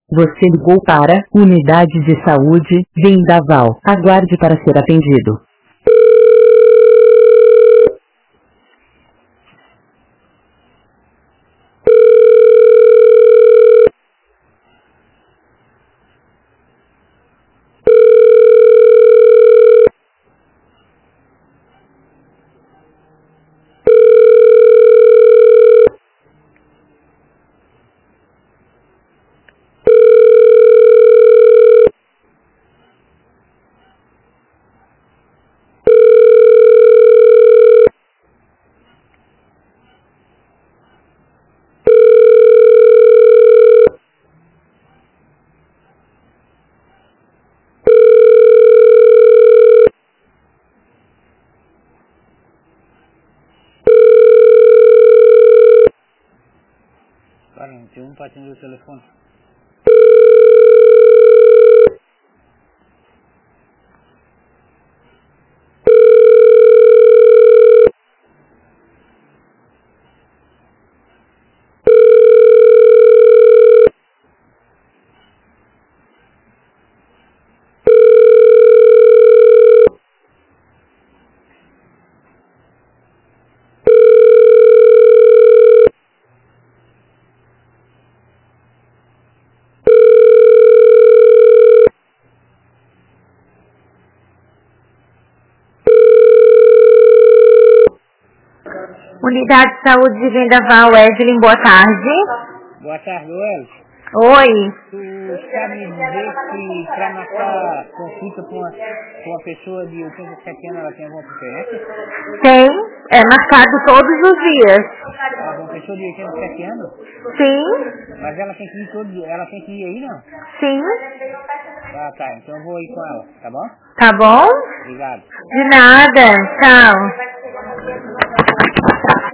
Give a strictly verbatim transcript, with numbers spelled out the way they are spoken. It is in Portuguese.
Você ligou para Unidade de Saúde Vendaval. Aguarde para ser atendido. quarenta e um para atender o telefone. Unidade de Saúde de Vendaval, Evelyn, boa tarde. Boa tarde, Welch. Oi. Tu sabe me dizer que para marcar consulta com uma, com uma pessoa de oitenta e sete anos ela tem alguma preferência? Tem, é marcado todos os dias. Ah, uma pessoa de oitenta e sete anos? Sim. Mas ela tem que ir todo, ela tem que ir aí, não? Sim. Ah, tá, então eu vou ir com ela, tá bom? Tá bom? Obrigado. De nada, tchau.